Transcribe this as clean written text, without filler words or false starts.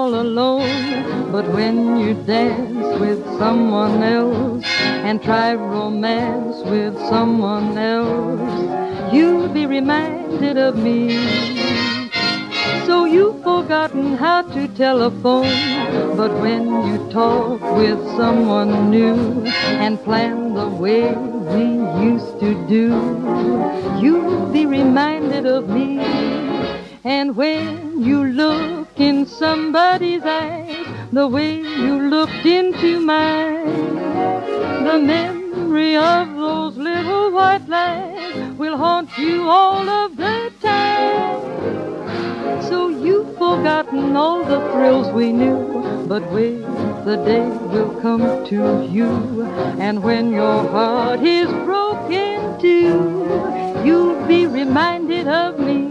all alone. But when you dance with someone else and try romance with someone else, you'll be reminded of me. So you've forgotten how to telephone, but when you talk with someone new and plan the way we used to do, you'll be reminded of me. And when you look in somebody's eyes the way you looked into mine, the memory of those little white lies will haunt you all of the time. So you've forgotten all the thrills we knew, but wait, the day will come to you. And when your heart is broken too, you'll be reminded of me.